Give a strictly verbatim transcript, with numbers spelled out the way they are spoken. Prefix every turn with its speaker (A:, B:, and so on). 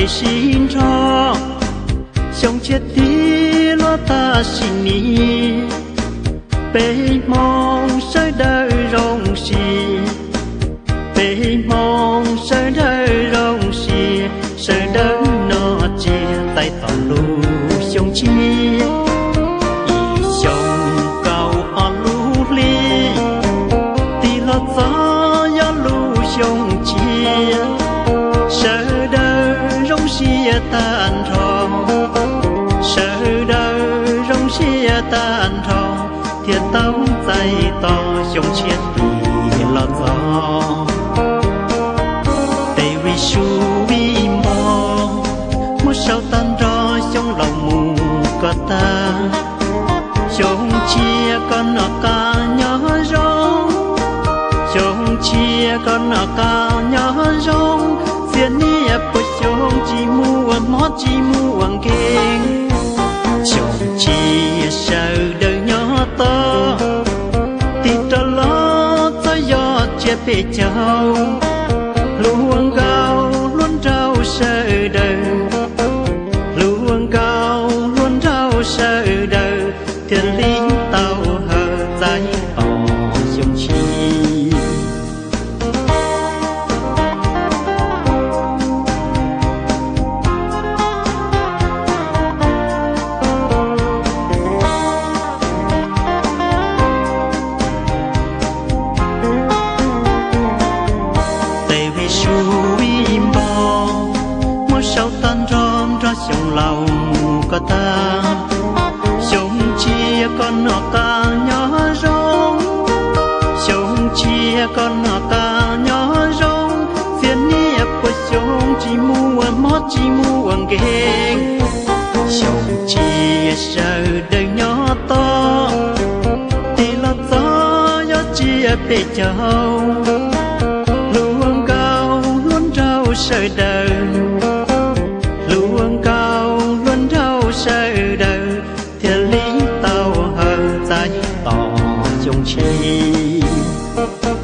A: để xin cho sống chết đi lo ta xin đi bê mong sơi đời rong xì bê mong sơi đời rong xì sơi đời nó chia tay tỏ lù sống chi ý sống cầu ở lù ly tí lo gió gió lù sống chia sơi đời rong xì tan rong sơi đời rong xì tan rong thiệt tâm tay to sống chết đi lo gió tây vi su vi mò một sao tan rõ trong lòng mù có ta sống chia con nó ca nhỏ rong sống chia con nó ca nhỏ rong phiền nia bớt sống chỉ mua mót chỉ mua hoàng kinh sống chia sợ đời nhỏ to thì cho lo cho gió chia bể châu luôn cao luôn trao sợ đời luôn cao luôn trao sợ đời thiên lý tao hờ dài tỏ sống chi sống lòng có ta sống chia con nó ca nhỏ rong sống chia con nó ca nhỏ rong phiền nia của sống chỉ mua mót chỉ mua hoàng ghê sống chia sợ đời nhỏ to thì là gió gió chia bể châu luôn cao luôn trao sợ đời luôn cao luôn trao sợ đời thiên lý tao hờ dài tỏ chung chi